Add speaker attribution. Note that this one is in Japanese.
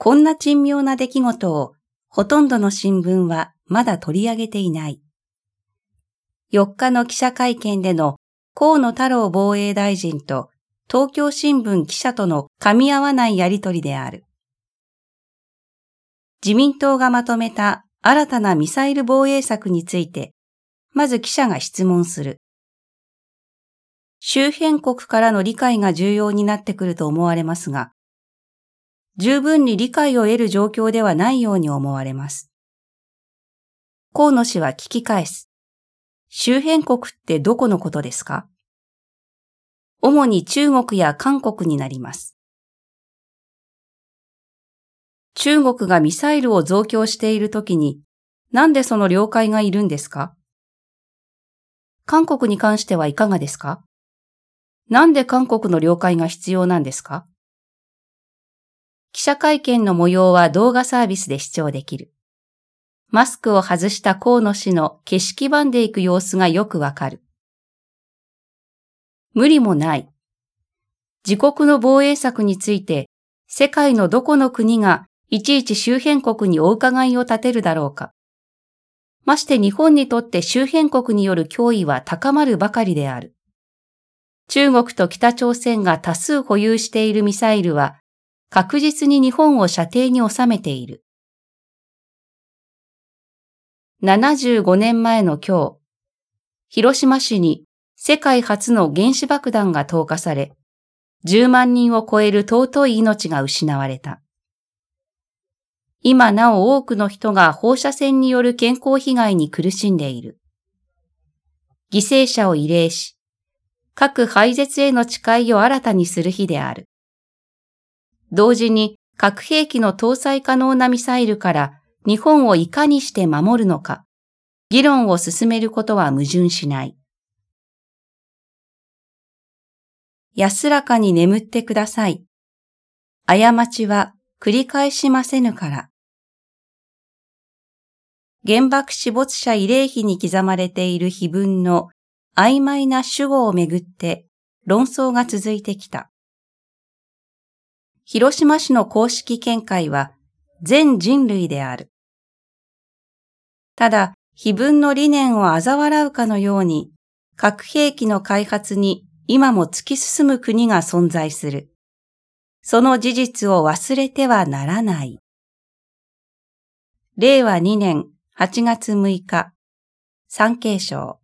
Speaker 1: こんな珍妙な出来事をほとんどの新聞はまだ取り上げていない。4日の記者会見での河野太郎防衛大臣と東京新聞記者との噛み合わないやりとりである。自民党がまとめた新たなミサイル防衛策について、まず記者が質問する。周辺国からの理解が重要になってくると思われますが、十分に理解を得る状況ではないように思われます。河野氏は聞き返す。周辺国ってどこのことですか？主に中国や韓国になります。中国がミサイルを増強しているときに、なんでその了解がいるんですか？韓国に関してはいかがですか？なんで韓国の了解が必要なんですか？記者会見の模様は動画サービスで視聴できる。マスクを外した河野氏の景色ばんでいく様子がよくわかる。無理もない。自国の防衛策について、世界のどこの国がいちいち周辺国にお伺いを立てるだろうか。まして日本にとって周辺国による脅威は高まるばかりである。中国と北朝鮮が多数保有しているミサイルは確実に日本を射程に収めている。75年前の今日、広島市に世界初の原子爆弾が投下され、10万人を超える尊い命が失われた。今なお多くの人が放射線による健康被害に苦しんでいる。犠牲者を慰霊し、核廃絶への誓いを新たにする日である。同時に核兵器の搭載可能なミサイルから日本をいかにして守るのか、議論を進めることは矛盾しない。安らかに眠ってください。過ちは繰り返しませぬから。原爆死没者慰霊碑に刻まれている碑文の曖昧な主語をめぐって論争が続いてきた。広島市の公式見解は全人類である。ただ、碑文の理念を嘲笑うかのように、核兵器の開発に今も突き進む国が存在する。その事実を忘れてはならない。令和2年8月6日、産経省。